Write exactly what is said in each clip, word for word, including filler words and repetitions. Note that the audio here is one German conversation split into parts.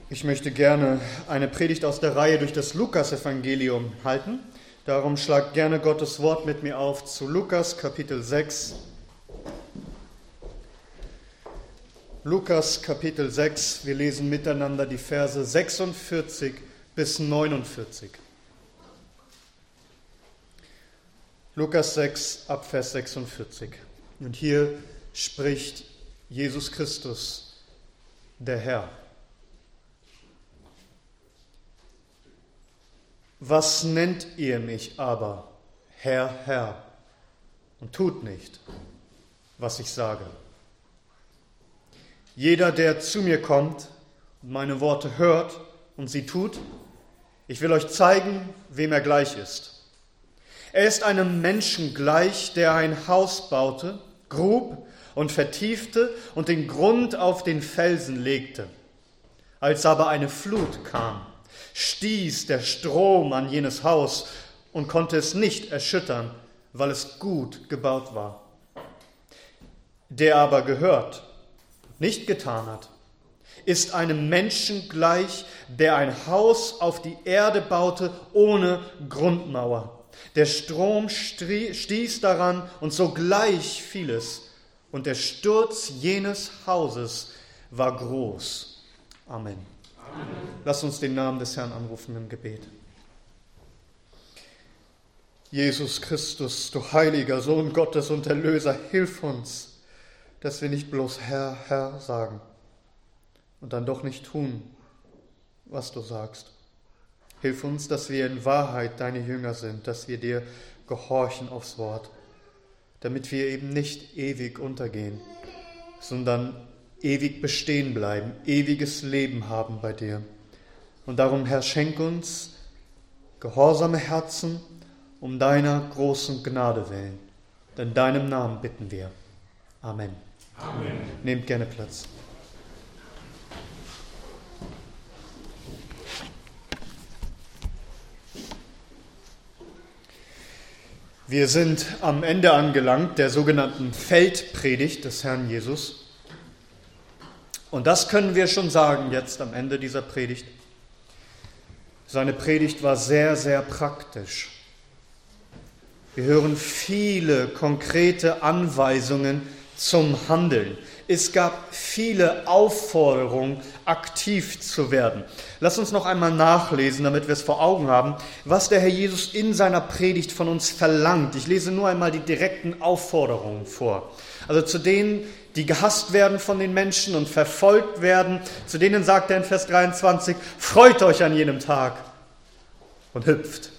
Ich möchte gerne eine Predigt aus der Reihe durch das Lukas-Evangelium halten. Darum schlagt gerne Gottes Wort mit mir auf zu Lukas Kapitel sechs. Lukas Kapitel sechs, wir lesen miteinander die Verse sechsundvierzig bis neunundvierzig. Lukas sechs, ab Vers sechsundvierzig. Und hier spricht Jesus Christus, der Herr. Was nennt ihr mich aber, Herr, Herr, und tut nicht, was ich sage? Jeder, der zu mir kommt und meine Worte hört und sie tut, ich will euch zeigen, wem er gleich ist. Er ist einem Menschen gleich, der ein Haus baute, grub und vertiefte und den Grund auf den Felsen legte. Als aber eine Flut kam, stieß der Strom an jenes Haus und konnte es nicht erschüttern, weil es gut gebaut war. Der aber gehört, nicht getan hat, ist einem Menschen gleich, der ein Haus auf die Erde baute ohne Grundmauer. Der Strom stieß daran und sogleich fiel es, und der Sturz jenes Hauses war groß. Amen. Lass uns den Namen des Herrn anrufen im Gebet. Jesus Christus, du heiliger Sohn Gottes und Erlöser, hilf uns, dass wir nicht bloß Herr, Herr sagen und dann doch nicht tun, was du sagst. Hilf uns, dass wir in Wahrheit deine Jünger sind, dass wir dir gehorchen aufs Wort, damit wir eben nicht ewig untergehen, sondern ewig bestehen bleiben, ewiges Leben haben bei dir. Und darum, Herr, schenk uns gehorsame Herzen um deiner großen Gnade willen. In deinem Namen bitten wir. Amen. Amen. Nehmt gerne Platz. Wir sind am Ende angelangt der sogenannten Feldpredigt des Herrn Jesus. Und das können wir schon sagen jetzt am Ende dieser Predigt. Seine Predigt war sehr, sehr praktisch. Wir hören viele konkrete Anweisungen zum Handeln. Es gab viele Aufforderungen, aktiv zu werden. Lass uns noch einmal nachlesen, damit wir es vor Augen haben, was der Herr Jesus in seiner Predigt von uns verlangt. Ich lese nur einmal die direkten Aufforderungen vor. Also zu denen, die gehasst werden von den Menschen und verfolgt werden, zu denen sagt er in Vers dreiundzwanzig, freut euch an jenem Tag und hüpft.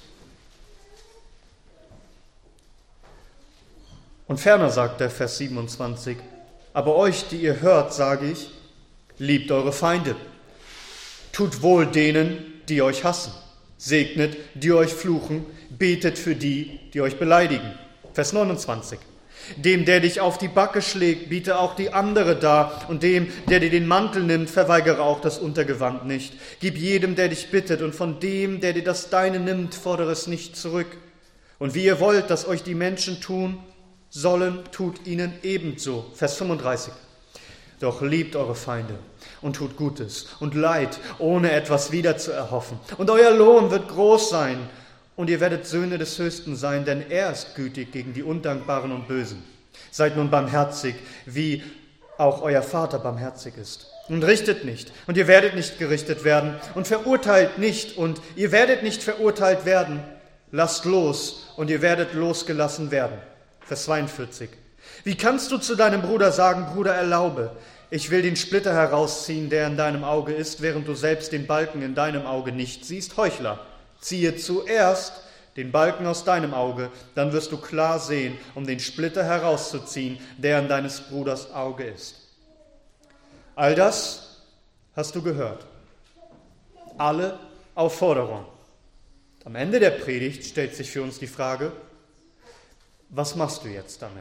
Und ferner sagt er, Vers siebenundzwanzig, aber euch, die ihr hört, sage ich, liebt eure Feinde, tut wohl denen, die euch hassen, segnet, die euch fluchen, betet für die, die euch beleidigen. Vers neunundzwanzig. Dem, der dich auf die Backe schlägt, biete auch die andere dar, und dem, der dir den Mantel nimmt, verweigere auch das Untergewand nicht. Gib jedem, der dich bittet, und von dem, der dir das Deine nimmt, fordere es nicht zurück. Und wie ihr wollt, dass euch die Menschen tun sollen, tut ihnen ebenso. Vers fünfunddreißig. Doch liebt eure Feinde und tut Gutes und Leid, ohne etwas wieder zu erhoffen. Und euer Lohn wird groß sein. Und ihr werdet Söhne des Höchsten sein, denn er ist gütig gegen die Undankbaren und Bösen. Seid nun barmherzig, wie auch euer Vater barmherzig ist. Und richtet nicht, und ihr werdet nicht gerichtet werden. Und verurteilt nicht, und ihr werdet nicht verurteilt werden. Lasst los, und ihr werdet losgelassen werden. Vers zweiundvierzig. Wie kannst du zu deinem Bruder sagen, Bruder, erlaube, ich will den Splitter herausziehen, der in deinem Auge ist, während du selbst den Balken in deinem Auge nicht siehst? Heuchler. Ziehe zuerst den Balken aus deinem Auge, dann wirst du klar sehen, um den Splitter herauszuziehen, der in deines Bruders Auge ist. All das hast du gehört. Alle Aufforderungen. Am Ende der Predigt stellt sich für uns die Frage, was machst du jetzt damit?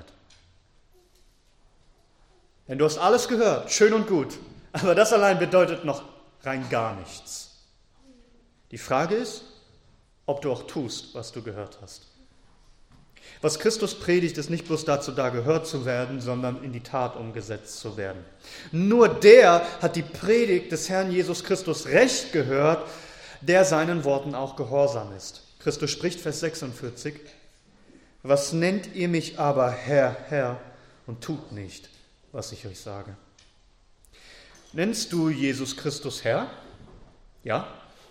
Denn du hast alles gehört, schön und gut, aber das allein bedeutet noch rein gar nichts. Die Frage ist, ob du auch tust, was du gehört hast. Was Christus predigt, ist nicht bloß dazu da, gehört zu werden, sondern in die Tat umgesetzt zu werden. Nur der hat die Predigt des Herrn Jesus Christus recht gehört, der seinen Worten auch gehorsam ist. Christus spricht, Vers sechsundvierzig, was nennt ihr mich aber Herr, Herr, und tut nicht, was ich euch sage? Nennst du Jesus Christus Herr? Ja?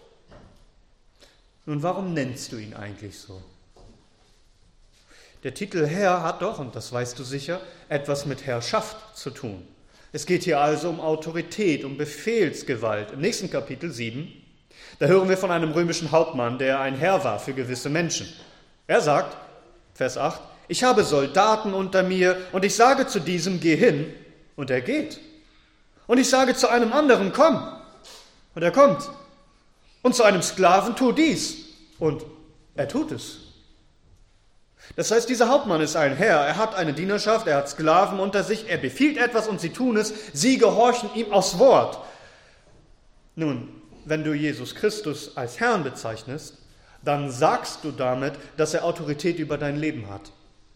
Nun, warum nennst du ihn eigentlich so? Der Titel Herr hat doch, und das weißt du sicher, etwas mit Herrschaft zu tun. Es geht hier also um Autorität, um Befehlsgewalt. Im nächsten Kapitel sieben, da hören wir von einem römischen Hauptmann, der ein Herr war für gewisse Menschen. Er sagt, Vers acht, ich habe Soldaten unter mir und ich sage zu diesem, geh hin, und er geht. Und ich sage zu einem anderen, komm, und er kommt. Und zu einem Sklaven, tu dies, und er tut es. Das heißt, dieser Hauptmann ist ein Herr, er hat eine Dienerschaft, er hat Sklaven unter sich, er befiehlt etwas und sie tun es, sie gehorchen ihm aufs Wort. Nun, wenn du Jesus Christus als Herrn bezeichnest, dann sagst du damit, dass er Autorität über dein Leben hat.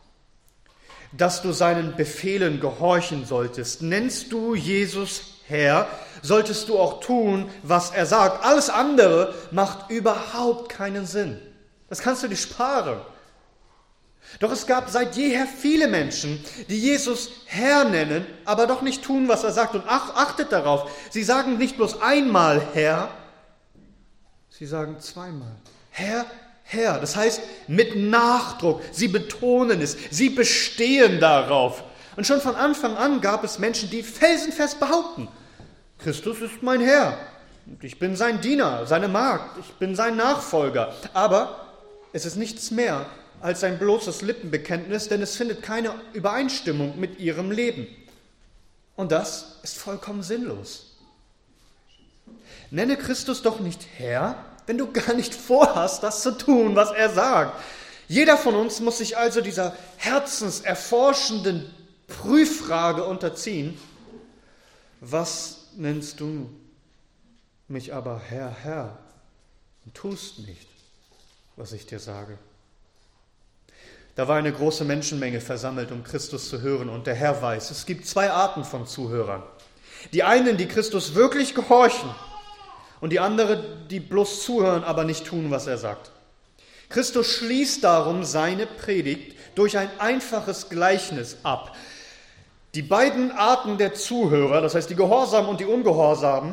Dass du seinen Befehlen gehorchen solltest. Nennst du Jesus Herr, solltest du auch tun, was er sagt. Alles andere macht überhaupt keinen Sinn. Das kannst du dir sparen. Doch es gab seit jeher viele Menschen, die Jesus Herr nennen, aber doch nicht tun, was er sagt. Und ach, achtet darauf, sie sagen nicht bloß einmal Herr, sie sagen zweimal Herr, Herr. Das heißt mit Nachdruck, sie betonen es, sie bestehen darauf. Und schon von Anfang an gab es Menschen, die felsenfest behaupten, Christus ist mein Herr, und ich bin sein Diener, seine Magd, ich bin sein Nachfolger. Aber es ist nichts mehr als ein bloßes Lippenbekenntnis, denn es findet keine Übereinstimmung mit ihrem Leben. Und das ist vollkommen sinnlos. Nenne Christus doch nicht Herr, wenn du gar nicht vorhast, das zu tun, was er sagt. Jeder von uns muss sich also dieser herzenserforschenden Prüffrage unterziehen. Was nennst du mich aber Herr, Herr, und tust nicht, was ich dir sage? Da war eine große Menschenmenge versammelt, um Christus zu hören. Und der Herr weiß, es gibt zwei Arten von Zuhörern. Die einen, die Christus wirklich gehorchen, und die anderen, die bloß zuhören, aber nicht tun, was er sagt. Christus schließt darum seine Predigt durch ein einfaches Gleichnis ab. Die beiden Arten der Zuhörer, das heißt die Gehorsamen und die Ungehorsamen,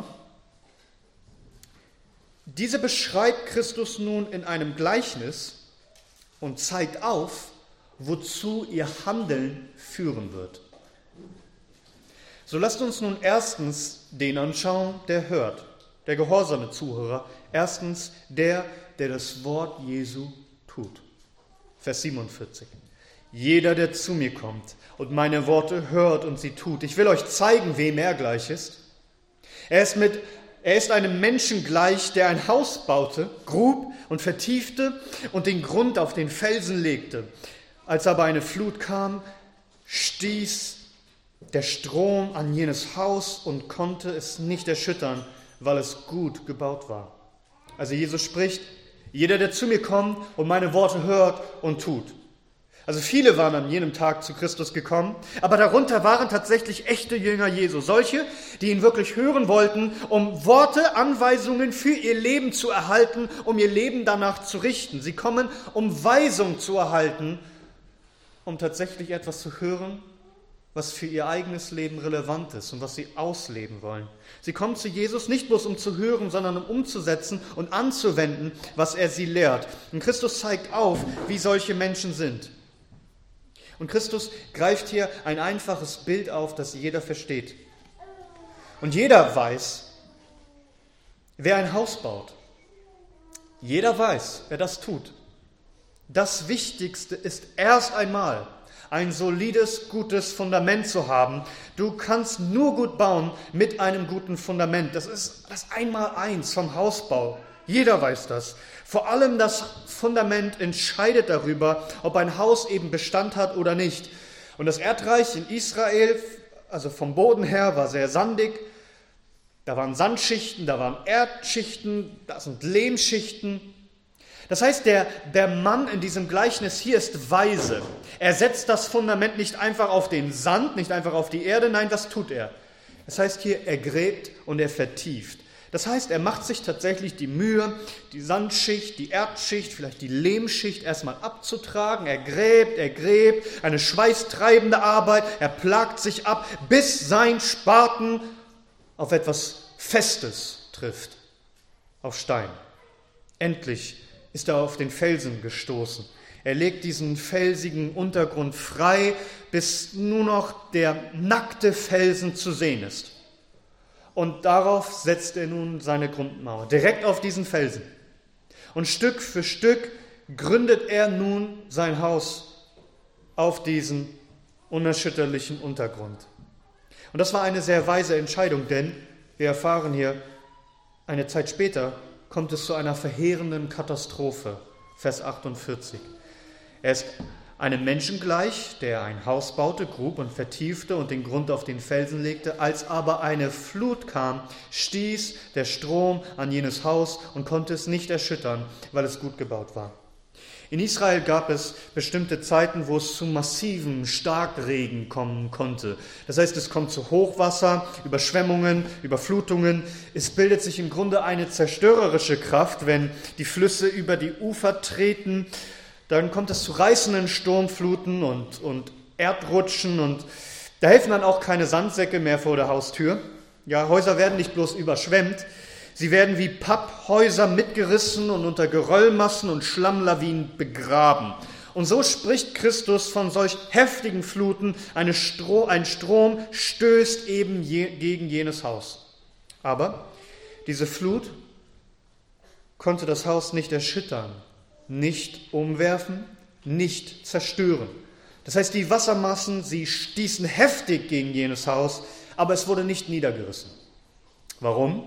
diese beschreibt Christus nun in einem Gleichnis und zeigt auf, wozu ihr Handeln führen wird. So lasst uns nun erstens den anschauen, der hört, der gehorsame Zuhörer. Erstens der, der das Wort Jesu tut. Vers siebenundvierzig. Jeder, der zu mir kommt und meine Worte hört und sie tut. Ich will euch zeigen, wem er gleich ist. Er ist mit Er ist einem Menschen gleich, der ein Haus baute, grub und vertiefte und den Grund auf den Felsen legte. Als aber eine Flut kam, stieß der Strom an jenes Haus und konnte es nicht erschüttern, weil es gut gebaut war. Also Jesus spricht, jeder, der zu mir kommt und meine Worte hört und tut. Also viele waren an jenem Tag zu Christus gekommen, aber darunter waren tatsächlich echte Jünger Jesu. Solche, die ihn wirklich hören wollten, um Worte, Anweisungen für ihr Leben zu erhalten, um ihr Leben danach zu richten. Sie kommen, um Weisung zu erhalten, um tatsächlich etwas zu hören, was für ihr eigenes Leben relevant ist und was sie ausleben wollen. Sie kommen zu Jesus nicht bloß um zu hören, sondern um umzusetzen und anzuwenden, was er sie lehrt. Und Christus zeigt auf, wie solche Menschen sind. Und Christus greift hier ein einfaches Bild auf, das jeder versteht. Und jeder weiß, wer ein Haus baut. Jeder weiß, wer das tut. Das Wichtigste ist erst einmal ein solides, gutes Fundament zu haben. Du kannst nur gut bauen mit einem guten Fundament. Das ist das Einmaleins vom Hausbau. Jeder weiß das. Vor allem das Fundament entscheidet darüber, ob ein Haus eben Bestand hat oder nicht. Und das Erdreich in Israel, also vom Boden her, war sehr sandig. Da waren Sandschichten, da waren Erdschichten, da sind Lehmschichten. Das heißt, der, der Mann in diesem Gleichnis hier ist weise. Er setzt das Fundament nicht einfach auf den Sand, nicht einfach auf die Erde, nein, was tut er? Das heißt hier, er gräbt und er vertieft. Das heißt, er macht sich tatsächlich die Mühe, die Sandschicht, die Erdschicht, vielleicht die Lehmschicht erstmal abzutragen. Er gräbt, er gräbt, eine schweißtreibende Arbeit, er plagt sich ab, bis sein Spaten auf etwas Festes trifft, auf Stein. Endlich ist er auf den Felsen gestoßen. Er legt diesen felsigen Untergrund frei, bis nur noch der nackte Felsen zu sehen ist. Und darauf setzt er nun seine Grundmauer, direkt auf diesen Felsen. Und Stück für Stück gründet er nun sein Haus auf diesen unerschütterlichen Untergrund. Und das war eine sehr weise Entscheidung, denn wir erfahren hier, eine Zeit später kommt es zu einer verheerenden Katastrophe. Vers achtundvierzig. Er ist einem Menschen gleich, der ein Haus baute, grub und vertiefte und den Grund auf den Felsen legte. Als aber eine Flut kam, stieß der Strom an jenes Haus und konnte es nicht erschüttern, weil es gut gebaut war. In Israel gab es bestimmte Zeiten, wo es zu massivem Starkregen kommen konnte. Das heißt, es kommt zu Hochwasser, Überschwemmungen, Überflutungen. Es bildet sich im Grunde eine zerstörerische Kraft, wenn die Flüsse über die Ufer treten. Dann kommt es zu reißenden Sturmfluten und, und Erdrutschen und da helfen dann auch keine Sandsäcke mehr vor der Haustür. Ja, Häuser werden nicht bloß überschwemmt, sie werden wie Papphäuser mitgerissen und unter Geröllmassen und Schlammlawinen begraben. Und so spricht Christus von solch heftigen Fluten, eine Stro- ein Strom stößt eben je- gegen jenes Haus. Aber diese Flut konnte das Haus nicht erschüttern, nicht umwerfen, nicht zerstören. Das heißt, die Wassermassen, sie stießen heftig gegen jenes Haus, aber es wurde nicht niedergerissen. Warum?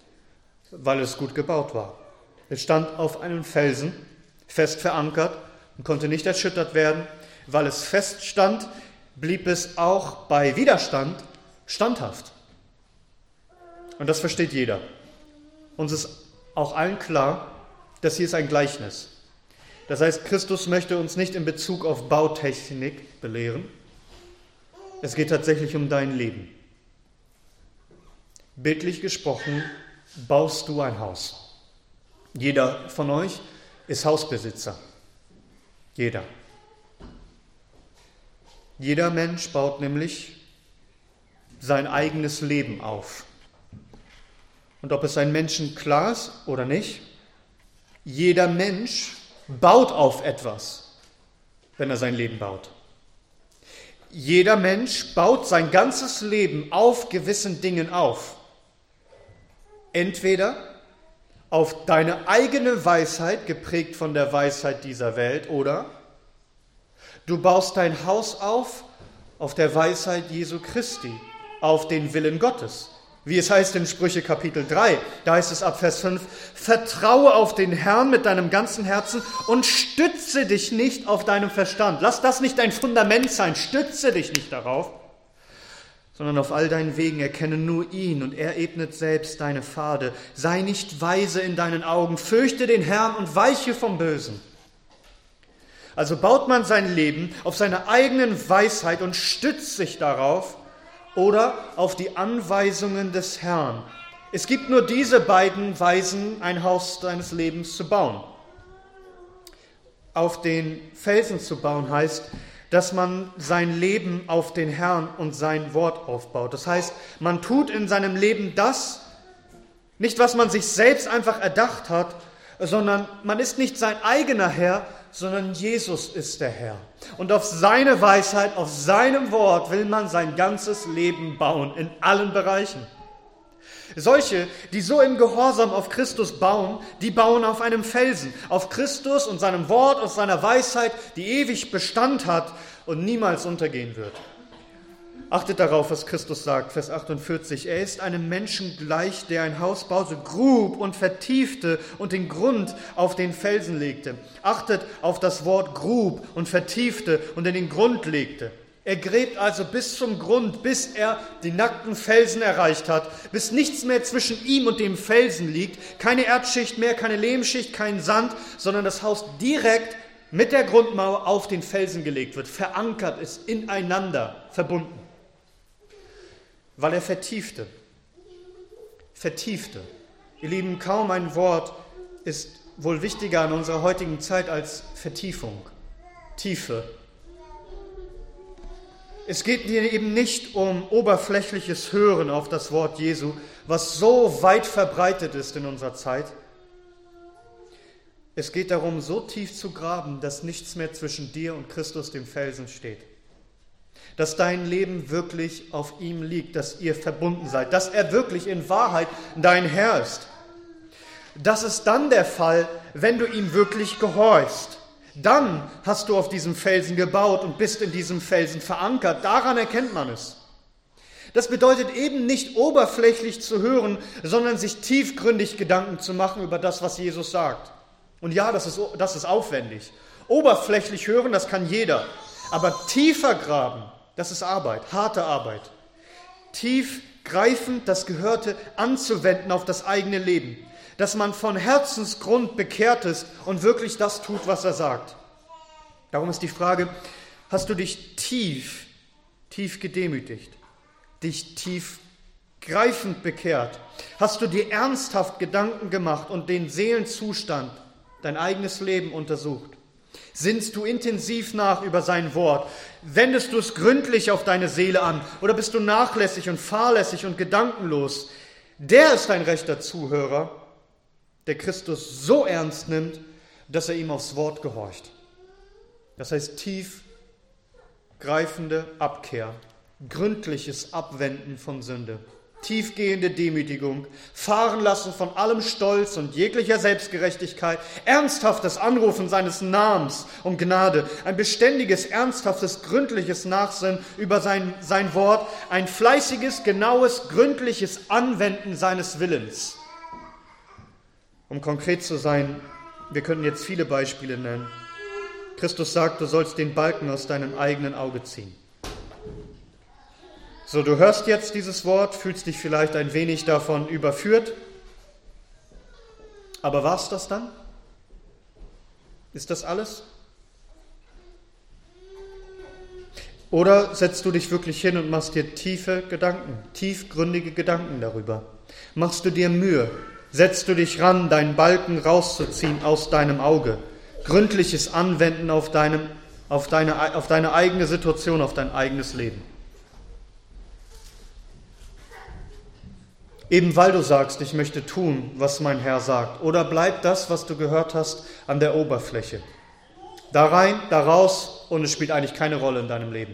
Weil es gut gebaut war. Es stand auf einem Felsen, fest verankert und konnte nicht erschüttert werden. Weil es fest stand, blieb es auch bei Widerstand standhaft. Und das versteht jeder. Uns ist auch allen klar, das hier ist ein Gleichnis. Das heißt, Christus möchte uns nicht in Bezug auf Bautechnik belehren. Es geht tatsächlich um dein Leben. Bildlich gesprochen, baust du ein Haus. Jeder von euch ist Hausbesitzer. Jeder. Jeder Mensch baut nämlich sein eigenes Leben auf. Und ob es ein Menschen klar ist oder nicht, jeder Mensch baut auf etwas, wenn er sein Leben baut. Jeder Mensch baut sein ganzes Leben auf gewissen Dingen auf. Entweder auf deine eigene Weisheit, geprägt von der Weisheit dieser Welt, oder du baust dein Haus auf auf der Weisheit Jesu Christi, auf den Willen Gottes. Wie es heißt in Sprüche Kapitel drei, da heißt es ab Vers fünf, vertraue auf den Herrn mit deinem ganzen Herzen und stütze dich nicht auf deinem Verstand. Lass das nicht dein Fundament sein, stütze dich nicht darauf, sondern auf all deinen Wegen erkenne nur ihn und er ebnet selbst deine Pfade. Sei nicht weise in deinen Augen, fürchte den Herrn und weiche vom Bösen. Also baut man sein Leben auf seine eigenen Weisheit und stützt sich darauf, oder auf die Anweisungen des Herrn. Es gibt nur diese beiden Weisen, ein Haus deines Lebens zu bauen. Auf den Felsen zu bauen heißt, dass man sein Leben auf den Herrn und sein Wort aufbaut. Das heißt, man tut in seinem Leben das, nicht was man sich selbst einfach erdacht hat, sondern man ist nicht sein eigener Herr, sondern Jesus ist der Herr. Und auf seine Weisheit, auf seinem Wort will man sein ganzes Leben bauen, in allen Bereichen. Solche, die so im Gehorsam auf Christus bauen, die bauen auf einem Felsen, auf Christus und seinem Wort und seiner Weisheit, die ewig Bestand hat und niemals untergehen wird. Achtet darauf, was Christus sagt, Vers achtundvierzig. Er ist einem Menschen gleich, der ein Haus baute, grub und vertiefte und den Grund auf den Felsen legte. Achtet auf das Wort grub und vertiefte und in den Grund legte. Er gräbt also bis zum Grund, bis er die nackten Felsen erreicht hat, bis nichts mehr zwischen ihm und dem Felsen liegt, keine Erdschicht mehr, keine Lehmschicht, kein Sand, sondern das Haus direkt mit der Grundmauer auf den Felsen gelegt wird, verankert ist, ineinander verbunden. Weil er vertiefte. Vertiefte. Ihr Lieben, kaum ein Wort ist wohl wichtiger in unserer heutigen Zeit als Vertiefung, Tiefe. Es geht hier eben nicht um oberflächliches Hören auf das Wort Jesu, was so weit verbreitet ist in unserer Zeit. Es geht darum, so tief zu graben, dass nichts mehr zwischen dir und Christus, dem Felsen, steht. Dass dein Leben wirklich auf ihm liegt, dass ihr verbunden seid, dass er wirklich in Wahrheit dein Herr ist. Das ist dann der Fall, wenn du ihm wirklich gehorchst. Dann hast du auf diesem Felsen gebaut und bist in diesem Felsen verankert. Daran erkennt man es. Das bedeutet eben nicht oberflächlich zu hören, sondern sich tiefgründig Gedanken zu machen über das, was Jesus sagt. Und ja, das ist, das ist aufwendig. Oberflächlich hören, das kann jeder. Aber tiefer graben, das ist Arbeit, harte Arbeit. Tiefgreifend das Gehörte anzuwenden auf das eigene Leben. Dass man von Herzensgrund bekehrt ist und wirklich das tut, was er sagt. Darum ist die Frage, hast du dich tief, tief gedemütigt, dich tiefgreifend bekehrt? Hast du dir ernsthaft Gedanken gemacht und den Seelenzustand, dein eigenes Leben untersucht? Sinnst du intensiv nach über sein Wort? Wendest du es gründlich auf deine Seele an? Oder bist du nachlässig und fahrlässig und gedankenlos? Der ist ein rechter Zuhörer, der Christus so ernst nimmt, dass er ihm aufs Wort gehorcht. Das heißt tiefgreifende Abkehr, gründliches Abwenden von Sünde, tiefgehende Demütigung, fahren lassen von allem Stolz und jeglicher Selbstgerechtigkeit, ernsthaftes Anrufen seines Namens um Gnade, ein beständiges, ernsthaftes, gründliches Nachsinnen über sein, sein Wort, ein fleißiges, genaues, gründliches Anwenden seines Willens. Um konkret zu sein, wir könnten jetzt viele Beispiele nennen. Christus sagt, du sollst den Balken aus deinem eigenen Auge ziehen. So, du hörst jetzt dieses Wort, fühlst dich vielleicht ein wenig davon überführt. Aber war's das dann? Ist das alles? Oder setzt du dich wirklich hin und machst dir tiefe Gedanken, tiefgründige Gedanken darüber? Machst du dir Mühe? Setzt du dich ran, deinen Balken rauszuziehen aus deinem Auge? Gründliches Anwenden auf, deinem, auf, deine, auf deine eigene Situation, auf dein eigenes Leben. Eben weil du sagst, ich möchte tun, was mein Herr sagt. Oder bleibt das, was du gehört hast, an der Oberfläche. Da rein, da raus und es spielt eigentlich keine Rolle in deinem Leben.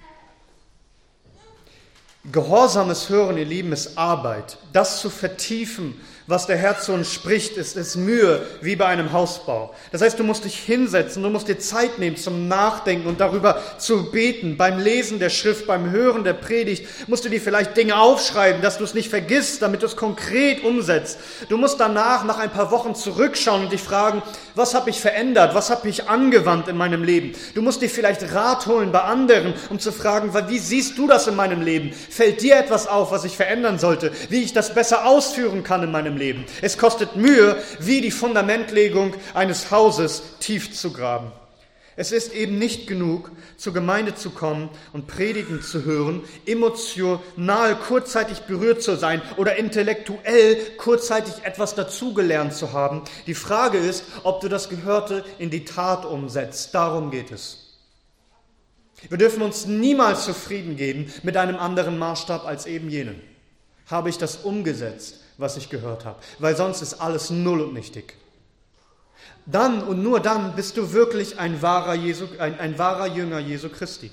Gehorsames Hören, ihr Lieben, ist Arbeit. Das zu vertiefen, was der Herr zu uns spricht, ist, ist Mühe, wie bei einem Hausbau. Das heißt, du musst dich hinsetzen, du musst dir Zeit nehmen zum Nachdenken und darüber zu beten. Beim Lesen der Schrift, beim Hören der Predigt musst du dir vielleicht Dinge aufschreiben, dass du es nicht vergisst, damit du es konkret umsetzt. Du musst danach, nach ein paar Wochen zurückschauen und dich fragen, was habe ich verändert, was habe ich angewandt in meinem Leben? Du musst dir vielleicht Rat holen bei anderen, um zu fragen, wie siehst du das in meinem Leben? Fällt dir etwas auf, was ich verändern sollte? Wie ich das besser ausführen kann in meinem Leben? Es kostet Mühe, wie die Fundamentlegung eines Hauses tief zu graben. Es ist eben nicht genug, zur Gemeinde zu kommen und Predigen zu hören, emotional kurzzeitig berührt zu sein oder intellektuell kurzzeitig etwas dazugelernt zu haben. Die Frage ist, ob du das Gehörte in die Tat umsetzt. Darum geht es. Wir dürfen uns niemals zufrieden geben mit einem anderen Maßstab als eben jenen. Habe ich das umgesetzt, was ich gehört habe? Weil sonst ist alles null und nichtig. Dann und nur dann bist du wirklich ein wahrer, Jesu, ein, ein wahrer Jünger Jesu Christi.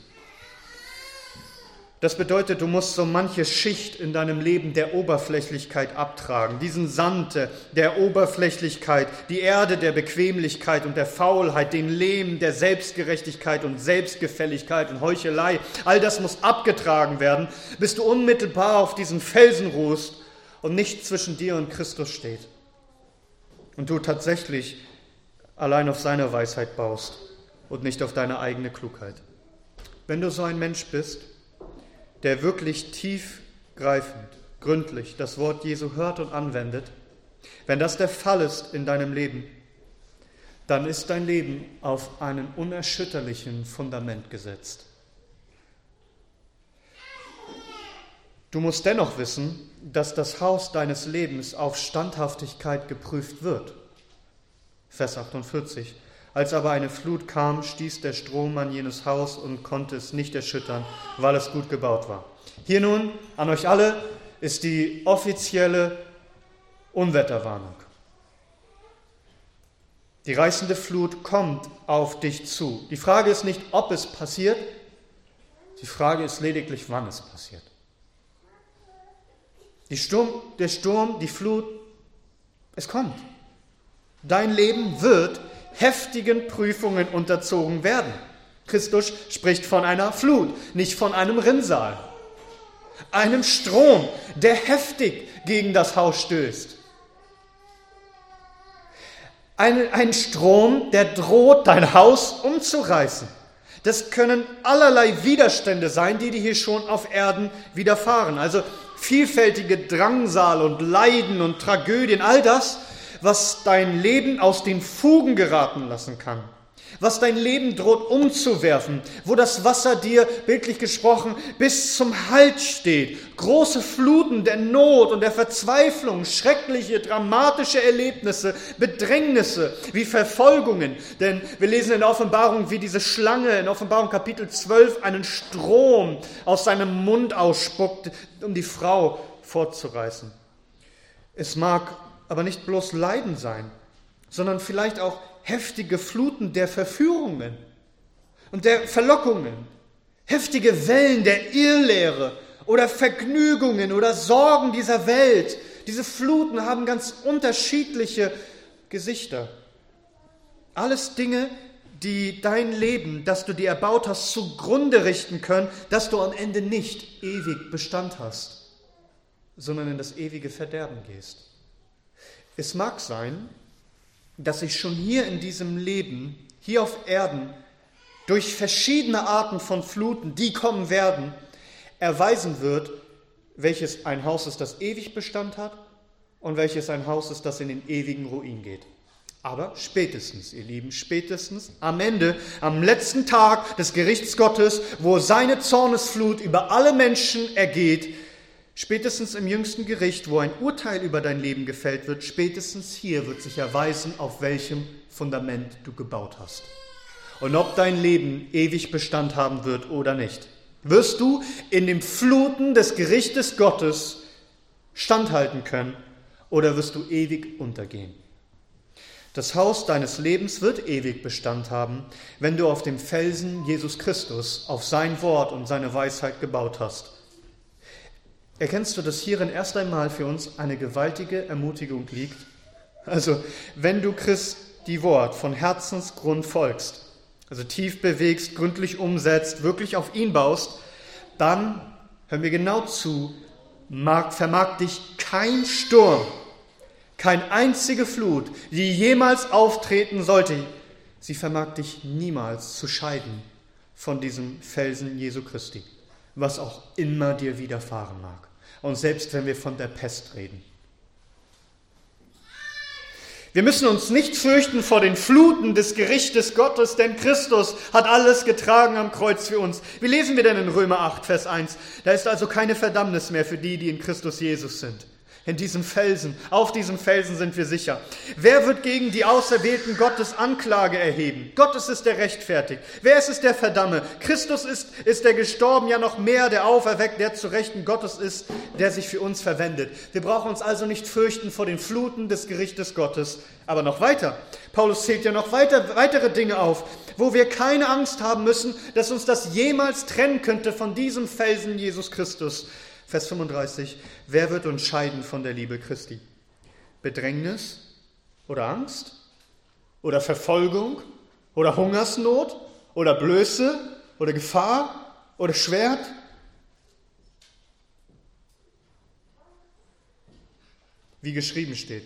Das bedeutet, du musst so manche Schicht in deinem Leben der Oberflächlichkeit abtragen. Diesen Sand der Oberflächlichkeit, die Erde der Bequemlichkeit und der Faulheit, den Lehm der Selbstgerechtigkeit und Selbstgefälligkeit und Heuchelei. All das muss abgetragen werden, bis du unmittelbar auf diesen Felsen ruhst und nicht zwischen dir und Christus steht. Und du tatsächlich allein auf seine Weisheit baust und nicht auf deine eigene Klugheit. Wenn du so ein Mensch bist, der wirklich tiefgreifend, gründlich das Wort Jesu hört und anwendet, wenn das der Fall ist in deinem Leben, dann ist dein Leben auf einen unerschütterlichen Fundament gesetzt. Du musst dennoch wissen, dass das Haus deines Lebens auf Standhaftigkeit geprüft wird. Vers achtundvierzig. Als aber eine Flut kam, stieß der Strom an jenes Haus und konnte es nicht erschüttern, weil es gut gebaut war. Hier nun an euch alle ist die offizielle Unwetterwarnung. Die reißende Flut kommt auf dich zu. Die Frage ist nicht, ob es passiert, die Frage ist lediglich, wann es passiert. Die Sturm, der Sturm, die Flut, es kommt. Dein Leben wird heftigen Prüfungen unterzogen werden. Christus spricht von einer Flut, nicht von einem Rinnsal. Einem Strom, der heftig gegen das Haus stößt. Ein, ein Strom, der droht, dein Haus umzureißen. Das können allerlei Widerstände sein, die dir hier schon auf Erden widerfahren. Also vielfältige Drangsal und Leiden und Tragödien, all das, was dein Leben aus den Fugen geraten lassen kann, was dein Leben droht umzuwerfen, wo das Wasser dir, bildlich gesprochen, bis zum Hals steht. Große Fluten der Not und der Verzweiflung, schreckliche, dramatische Erlebnisse, Bedrängnisse wie Verfolgungen. Denn wir lesen in der Offenbarung, wie diese Schlange in Offenbarung Kapitel zwölf einen Strom aus seinem Mund ausspuckt, um die Frau fortzureißen. Es mag aber nicht bloß Leiden sein, sondern vielleicht auch heftige Fluten der Verführungen und der Verlockungen, heftige Wellen der Irrlehre oder Vergnügungen oder Sorgen dieser Welt. Diese Fluten haben ganz unterschiedliche Gesichter. Alles Dinge, die dein Leben, das du dir erbaut hast, zugrunde richten können, dass du am Ende nicht ewig Bestand hast, sondern in das ewige Verderben gehst. Es mag sein, dass sich schon hier in diesem Leben, hier auf Erden, durch verschiedene Arten von Fluten, die kommen werden, erweisen wird, welches ein Haus ist, das ewig Bestand hat und welches ein Haus ist, das in den ewigen Ruin geht. Aber spätestens, ihr Lieben, spätestens am Ende, am letzten Tag des Gerichts Gottes, wo seine Zornesflut über alle Menschen ergeht, spätestens im jüngsten Gericht, wo ein Urteil über dein Leben gefällt wird, spätestens hier wird sich erweisen, auf welchem Fundament du gebaut hast. Und ob dein Leben ewig Bestand haben wird oder nicht. Wirst du in den Fluten des Gerichtes Gottes standhalten können oder wirst du ewig untergehen? Das Haus deines Lebens wird ewig Bestand haben, wenn du auf dem Felsen Jesus Christus, auf sein Wort und seine Weisheit gebaut hast. Erkennst du, dass hierin erst einmal für uns eine gewaltige Ermutigung liegt? Also, wenn du Christi Wort von Herzensgrund folgst, also tief bewegst, gründlich umsetzt, wirklich auf ihn baust, dann, hör mir genau zu, mag, vermag dich kein Sturm, keine einzige Flut, die jemals auftreten sollte, sie vermag dich niemals zu scheiden von diesem Felsen Jesu Christi, was auch immer dir widerfahren mag. Und selbst wenn wir von der Pest reden. Wir müssen uns nicht fürchten vor den Fluten des Gerichtes Gottes, denn Christus hat alles getragen am Kreuz für uns. Wie lesen wir denn in Römer acht, Vers eins? Da ist also keine Verdammnis mehr für die, die in Christus Jesus sind. In diesem Felsen, auf diesem Felsen sind wir sicher. Wer wird gegen die Auserwählten Gottes Anklage erheben? Gottes ist der rechtfertigt. Wer ist es, der verdamme? Christus ist, ist der gestorben, ja noch mehr, der auferweckt, der zu Rechten Gottes ist, der sich für uns verwendet. Wir brauchen uns also nicht fürchten vor den Fluten des Gerichtes Gottes. Aber noch weiter. Paulus zählt ja noch weiter, weitere Dinge auf, wo wir keine Angst haben müssen, dass uns das jemals trennen könnte von diesem Felsen Jesus Christus. Vers fünfunddreißig. Wer wird uns scheiden von der Liebe Christi? Bedrängnis oder Angst? Oder Verfolgung? Oder Hungersnot? Oder Blöße? Oder Gefahr? Oder Schwert? Wie geschrieben steht,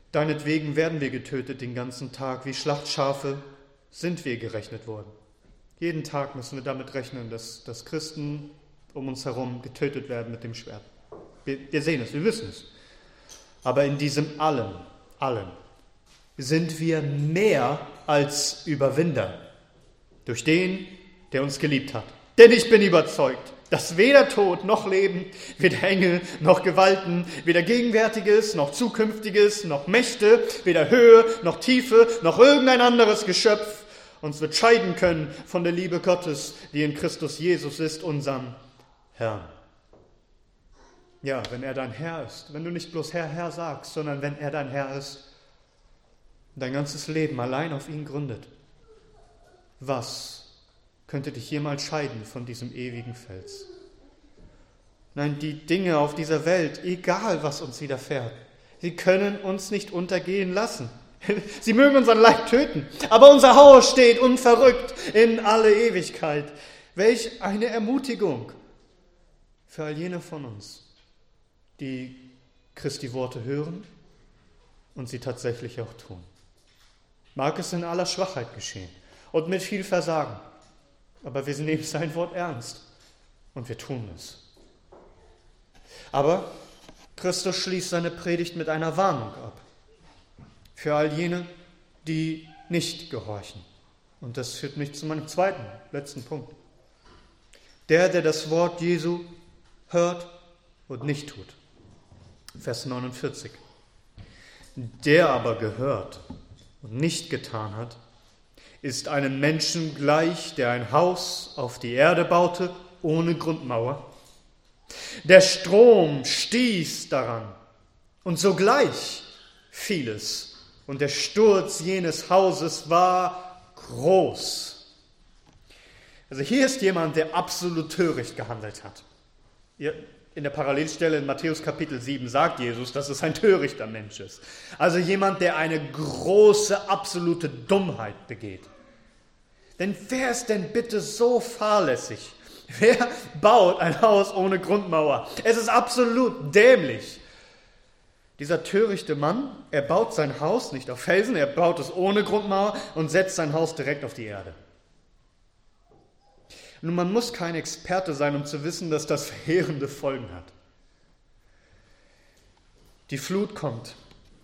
deinetwegen werden wir getötet den ganzen Tag, wie Schlachtschafe sind wir gerechnet worden. Jeden Tag müssen wir damit rechnen, dass, dass Christen um uns herum getötet werden mit dem Schwert. Wir, wir sehen es, wir wissen es. Aber in diesem Allem, allem, sind wir mehr als Überwinder durch den, der uns geliebt hat. Denn ich bin überzeugt, dass weder Tod noch Leben, weder Engel noch Gewalten, weder Gegenwärtiges noch Zukünftiges noch Mächte, weder Höhe noch Tiefe noch irgendein anderes Geschöpf uns wird scheiden können von der Liebe Gottes, die in Christus Jesus ist, unserem Herrn. Ja, wenn er dein Herr ist, wenn du nicht bloß Herr, Herr sagst, sondern wenn er dein Herr ist, dein ganzes Leben allein auf ihn gründet, was könnte dich jemals scheiden von diesem ewigen Fels? Nein, die Dinge auf dieser Welt, egal was uns widerfährt, sie können uns nicht untergehen lassen. Sie mögen unseren Leib töten, aber unser Haus steht unverrückt in alle Ewigkeit. Welch eine Ermutigung für all jene von uns, die Christi Worte hören und sie tatsächlich auch tun. Mag es in aller Schwachheit geschehen und mit viel Versagen, aber wir nehmen sein Wort ernst und wir tun es. Aber Christus schließt seine Predigt mit einer Warnung ab. Für all jene, die nicht gehorchen. Und das führt mich zu meinem zweiten, letzten Punkt. Der, der das Wort Jesu hört und nicht tut. Vers neunundvierzig. Der aber gehört und nicht getan hat, ist einem Menschen gleich, der ein Haus auf die Erde baute, ohne Grundmauer. Der Strom stieß daran und sogleich fiel es. Und der Sturz jenes Hauses war groß. Also hier ist jemand, der absolut töricht gehandelt hat. In der Parallelstelle in Matthäus Kapitel sieben sagt Jesus, dass es ein törichter Mensch ist. Also jemand, der eine große, absolute Dummheit begeht. Denn wer ist denn bitte so fahrlässig? Wer baut ein Haus ohne Grundmauer? Es ist absolut dämlich. Dieser törichte Mann, er baut sein Haus nicht auf Felsen, er baut es ohne Grundmauer und setzt sein Haus direkt auf die Erde. Nun, man muss kein Experte sein, um zu wissen, dass das verheerende Folgen hat. Die Flut kommt.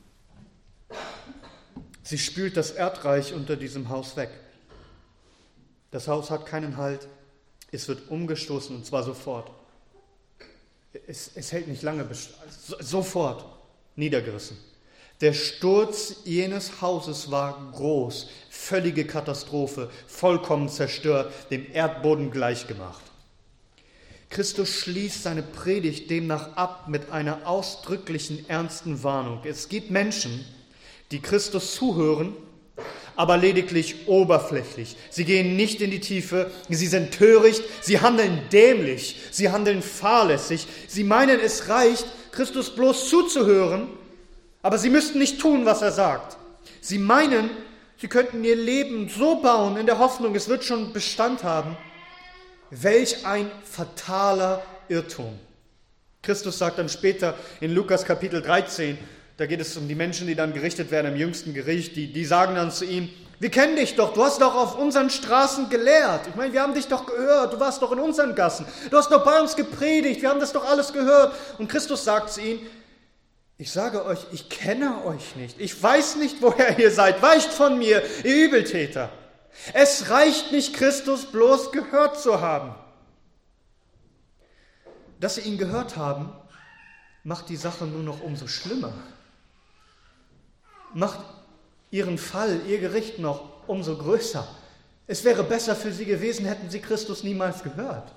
Sie spült das Erdreich unter diesem Haus weg. Das Haus hat keinen Halt. Es wird umgestoßen und zwar sofort. Es, es hält nicht lange, so, sofort niedergerissen. Der Sturz jenes Hauses war groß, völlige Katastrophe, vollkommen zerstört, dem Erdboden gleichgemacht. Christus schließt seine Predigt demnach ab mit einer ausdrücklichen, ernsten Warnung. Es gibt Menschen, die Christus zuhören, aber lediglich oberflächlich. Sie gehen nicht in die Tiefe, sie sind töricht, sie handeln dämlich, sie handeln fahrlässig. Sie meinen, es reicht, Christus bloß zuzuhören, aber sie müssten nicht tun, was er sagt. Sie meinen, sie könnten ihr Leben so bauen, in der Hoffnung, es wird schon Bestand haben. Welch ein fataler Irrtum. Christus sagt dann später in Lukas Kapitel dreizehn, da geht es um die Menschen, die dann gerichtet werden im jüngsten Gericht, die, die sagen dann zu ihm, wir kennen dich doch, du hast doch auf unseren Straßen gelehrt. Ich meine, wir haben dich doch gehört, du warst doch in unseren Gassen. Du hast doch bei uns gepredigt, wir haben das doch alles gehört. Und Christus sagt zu ihnen, ich sage euch, ich kenne euch nicht. Ich weiß nicht, woher ihr seid. Weicht von mir, ihr Übeltäter. Es reicht nicht, Christus bloß gehört zu haben. Dass sie ihn gehört haben, macht die Sache nur noch umso schlimmer. Macht ihren Fall, ihr Gericht noch umso größer. Es wäre besser für sie gewesen, hätten sie Christus niemals gehört.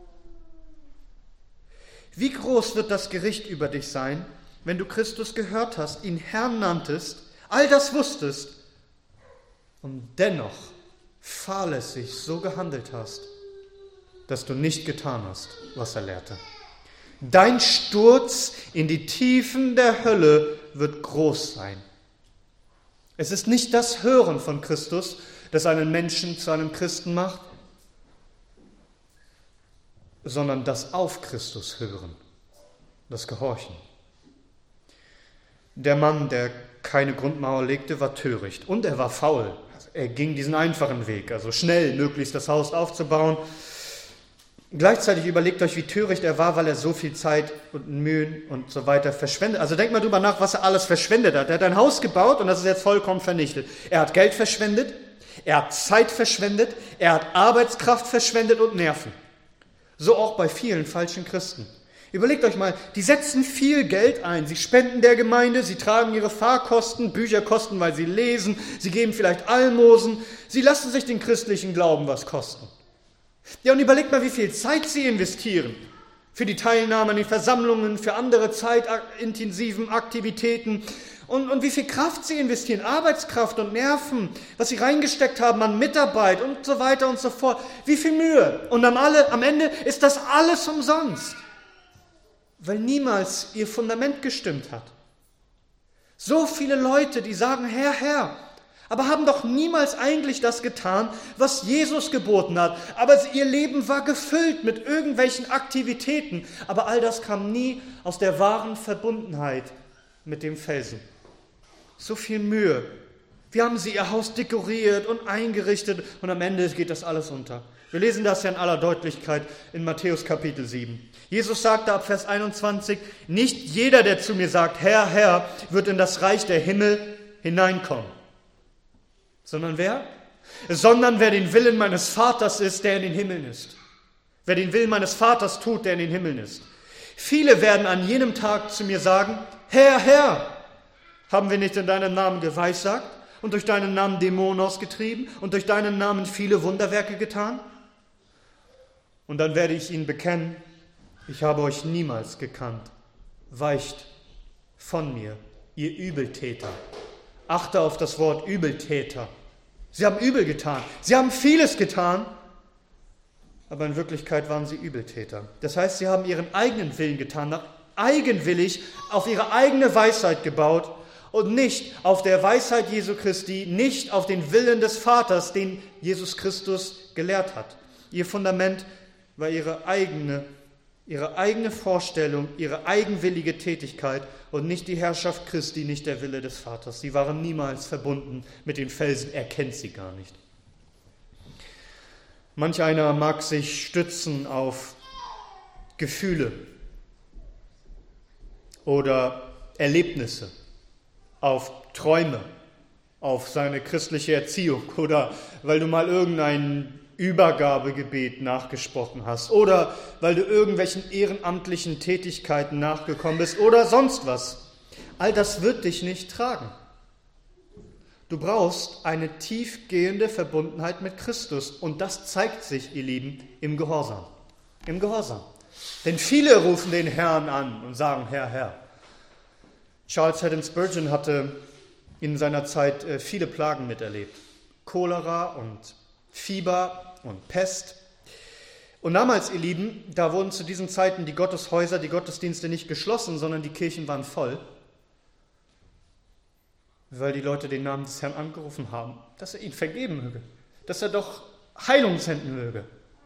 Wie groß wird das Gericht über dich sein, wenn du Christus gehört hast, ihn Herrn nanntest, all das wusstest und dennoch fahrlässig so gehandelt hast, dass du nicht getan hast, was er lehrte. Dein Sturz in die Tiefen der Hölle wird groß sein. Es ist nicht das Hören von Christus, das einen Menschen zu einem Christen macht, sondern das auf Christus hören, das Gehorchen. Der Mann, der keine Grundmauer legte, war töricht. Und er war faul. Er ging diesen einfachen Weg, also schnell möglichst das Haus aufzubauen. Gleichzeitig überlegt euch, wie töricht er war, weil er so viel Zeit und Mühen und so weiter verschwendet. Also denkt mal drüber nach, was er alles verschwendet hat. Er hat ein Haus gebaut und das ist jetzt vollkommen vernichtet. Er hat Geld verschwendet, er hat Zeit verschwendet, er hat Arbeitskraft verschwendet und Nerven. So auch bei vielen falschen Christen. Überlegt euch mal, die setzen viel Geld ein. Sie spenden der Gemeinde, sie tragen ihre Fahrkosten, Bücherkosten, weil sie lesen, sie geben vielleicht Almosen. Sie lassen sich den christlichen Glauben was kosten. Ja, und überlegt mal, wie viel Zeit sie investieren für die Teilnahme an den Versammlungen, für andere zeitintensiven Aktivitäten und, und wie viel Kraft sie investieren, Arbeitskraft und Nerven, was sie reingesteckt haben an Mitarbeit und so weiter und so fort. Wie viel Mühe. Und am, alle, am Ende ist das alles umsonst, weil niemals ihr Fundament gestimmt hat. So viele Leute, die sagen, Herr, Herr, aber haben doch niemals eigentlich das getan, was Jesus geboten hat. Aber ihr Leben war gefüllt mit irgendwelchen Aktivitäten. Aber all das kam nie aus der wahren Verbundenheit mit dem Felsen. So viel Mühe. Wie haben sie ihr Haus dekoriert und eingerichtet und am Ende geht das alles unter. Wir lesen das ja in aller Deutlichkeit in Matthäus Kapitel sieben. Jesus sagte ab Vers einundzwanzig, nicht jeder, der zu mir sagt, Herr, Herr, wird in das Reich der Himmel hineinkommen. Sondern wer? Sondern wer den Willen meines Vaters ist, der in den Himmeln ist. Wer den Willen meines Vaters tut, der in den Himmeln ist. Viele werden an jenem Tag zu mir sagen, Herr, Herr, haben wir nicht in deinem Namen geweissagt und durch deinen Namen Dämonen ausgetrieben und durch deinen Namen viele Wunderwerke getan? Und dann werde ich ihnen bekennen, ich habe euch niemals gekannt. Weicht von mir, ihr Übeltäter. Achte auf das Wort Übeltäter. Sie haben übel getan. Sie haben vieles getan, aber in Wirklichkeit waren sie Übeltäter. Das heißt, sie haben ihren eigenen Willen getan, eigenwillig auf ihre eigene Weisheit gebaut und nicht auf der Weisheit Jesu Christi, nicht auf den Willen des Vaters, den Jesus Christus gelehrt hat. Ihr Fundament war ihre eigene, ihre eigene Vorstellung, ihre eigenwillige Tätigkeit und nicht die Herrschaft Christi, nicht der Wille des Vaters. Sie waren niemals verbunden mit den Felsen, er kennt sie gar nicht. Manch einer mag sich stützen auf Gefühle oder Erlebnisse, auf Träume, auf seine christliche Erziehung oder weil du mal irgendein Übergabegebet nachgesprochen hast oder weil du irgendwelchen ehrenamtlichen Tätigkeiten nachgekommen bist oder sonst was. All das wird dich nicht tragen. Du brauchst eine tiefgehende Verbundenheit mit Christus und das zeigt sich, ihr Lieben, im Gehorsam. Im Gehorsam. Denn viele rufen den Herrn an und sagen, Herr, Herr. Charles Haddon Spurgeon hatte in seiner Zeit viele Plagen miterlebt. Cholera und Fieber und Pest. Und damals, ihr Lieben, da wurden zu diesen Zeiten die Gotteshäuser, die Gottesdienste nicht geschlossen, sondern die Kirchen waren voll, weil die Leute den Namen des Herrn angerufen haben, dass er ihnen vergeben möge, dass er doch Heilung senden möge.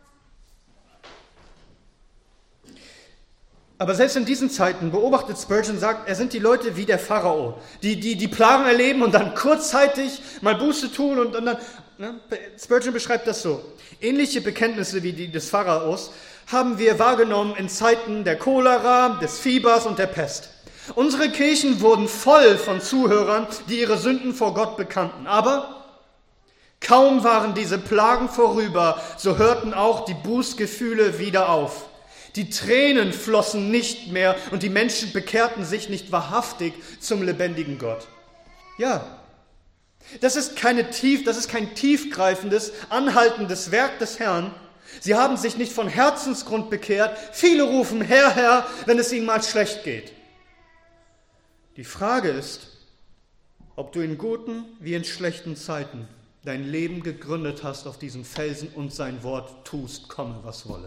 Aber selbst in diesen Zeiten beobachtet Spurgeon, sagt, er sind die Leute wie der Pharao, die, die die Plagen erleben und dann kurzzeitig mal Buße tun und, und dann, ne? Spurgeon beschreibt das so. Ähnliche Bekenntnisse wie die des Pharaos haben wir wahrgenommen in Zeiten der Cholera, des Fiebers und der Pest. Unsere Kirchen wurden voll von Zuhörern, die ihre Sünden vor Gott bekannten. Aber kaum waren diese Plagen vorüber, so hörten auch die Bußgefühle wieder auf. Die Tränen flossen nicht mehr und die Menschen bekehrten sich nicht wahrhaftig zum lebendigen Gott. Ja, das ist keine tief, das ist kein tiefgreifendes, anhaltendes Werk des Herrn. Sie haben sich nicht von Herzensgrund bekehrt. Viele rufen Herr, Herr, wenn es ihnen mal schlecht geht. Die Frage ist, ob du in guten wie in schlechten Zeiten dein Leben gegründet hast auf diesen Felsen und sein Wort tust, komme was wolle.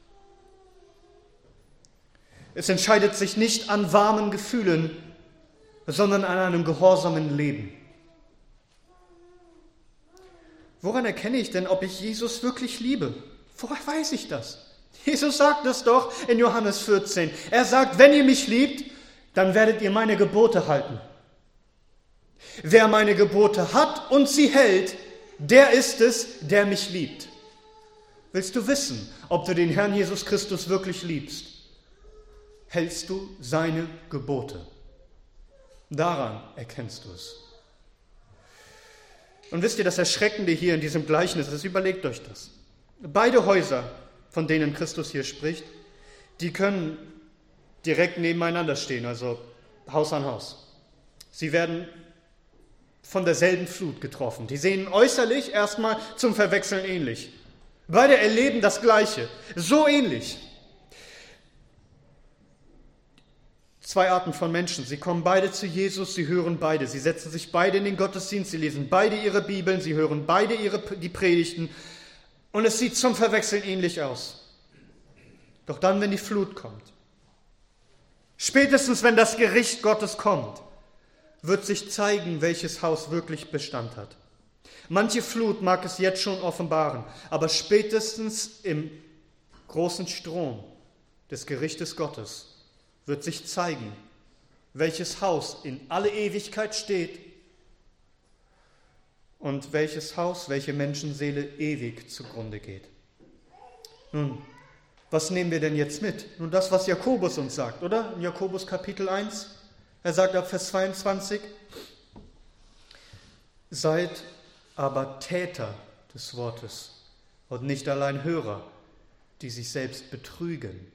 Es entscheidet sich nicht an warmen Gefühlen, sondern an einem gehorsamen Leben. Woran erkenne ich denn, ob ich Jesus wirklich liebe? Woher weiß ich das? Jesus sagt es doch in Johannes vierzehn. Er sagt, wenn ihr mich liebt, dann werdet ihr meine Gebote halten. Wer meine Gebote hat und sie hält, der ist es, der mich liebt. Willst du wissen, ob du den Herrn Jesus Christus wirklich liebst? Hältst du seine Gebote? Daran erkennst du es. Und wisst ihr, das Erschreckende hier in diesem Gleichnis ist, überlegt euch das. Beide Häuser, von denen Christus hier spricht, die können direkt nebeneinander stehen, also Haus an Haus. Sie werden von derselben Flut getroffen. Die sehen äußerlich erstmal zum Verwechseln ähnlich. Beide erleben das Gleiche, so ähnlich. Zwei Arten von Menschen, sie kommen beide zu Jesus, sie hören beide, sie setzen sich beide in den Gottesdienst, sie lesen beide ihre Bibeln, sie hören beide ihre, die Predigten und es sieht zum Verwechseln ähnlich aus. Doch dann, wenn die Flut kommt, spätestens wenn das Gericht Gottes kommt, wird sich zeigen, welches Haus wirklich Bestand hat. Manche Flut mag es jetzt schon offenbaren, aber spätestens im großen Strom des Gerichtes Gottes wird sich zeigen, welches Haus in alle Ewigkeit steht und welches Haus, welche Menschenseele ewig zugrunde geht. Nun, was nehmen wir denn jetzt mit? Nun das, was Jakobus uns sagt, oder? In Jakobus Kapitel eins, er sagt ab Vers zweiundzwanzig, seid aber Täter des Wortes und nicht allein Hörer, die sich selbst betrügen.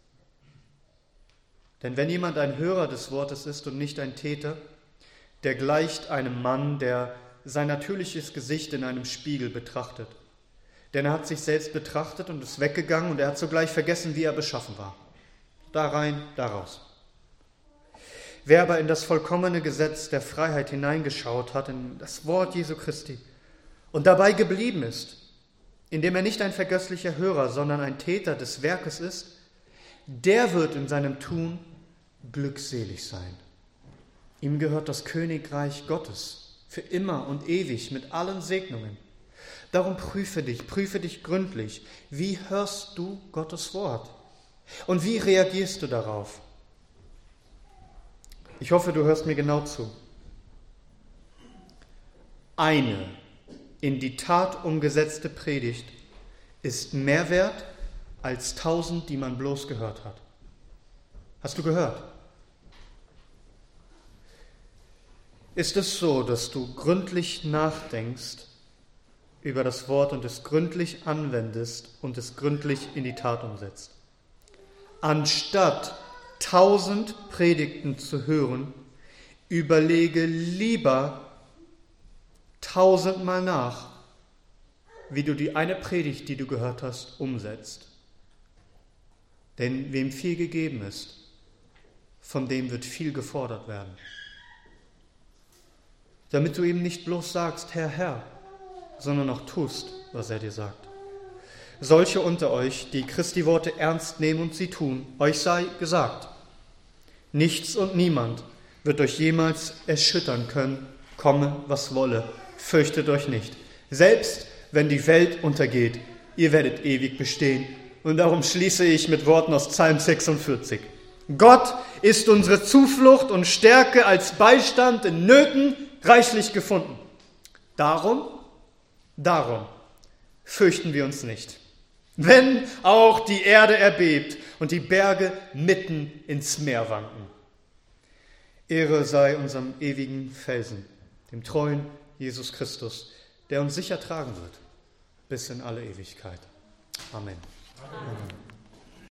Denn wenn jemand ein Hörer des Wortes ist und nicht ein Täter, der gleicht einem Mann, der sein natürliches Gesicht in einem Spiegel betrachtet. Denn er hat sich selbst betrachtet und ist weggegangen und er hat sogleich vergessen, wie er beschaffen war. Da rein, da raus. Wer aber in das vollkommene Gesetz der Freiheit hineingeschaut hat, in das Wort Jesu Christi, und dabei geblieben ist, indem er nicht ein vergesslicher Hörer, sondern ein Täter des Werkes ist, der wird in seinem Tun glückselig sein. Ihm gehört das Königreich Gottes für immer und ewig mit allen Segnungen. Darum prüfe dich, prüfe dich gründlich. Wie hörst du Gottes Wort? Und wie reagierst du darauf? Ich hoffe, du hörst mir genau zu. Eine in die Tat umgesetzte Predigt ist mehr wert als tausend, die man bloß gehört hat. Hast du gehört? Ist es so, dass du gründlich nachdenkst über das Wort und es gründlich anwendest und es gründlich in die Tat umsetzt? Anstatt tausend Predigten zu hören, überlege lieber tausendmal nach, wie du die eine Predigt, die du gehört hast, umsetzt. Denn wem viel gegeben ist, von dem wird viel gefordert werden. Damit du eben nicht bloß sagst, Herr, Herr, sondern auch tust, was er dir sagt. Solche unter euch, die Christi Worte ernst nehmen und sie tun, euch sei gesagt, nichts und niemand wird euch jemals erschüttern können, komme, was wolle. Fürchtet euch nicht. Selbst wenn die Welt untergeht, ihr werdet ewig bestehen. Und darum schließe ich mit Worten aus Psalm sechsundvierzig. Gott ist unsere Zuflucht und Stärke als Beistand in Nöten reichlich gefunden. Darum, darum fürchten wir uns nicht. Wenn auch die Erde erbebt und die Berge mitten ins Meer wanken. Ehre sei unserem ewigen Felsen, dem treuen Jesus Christus, der uns sicher tragen wird bis in alle Ewigkeit. Amen. Amen.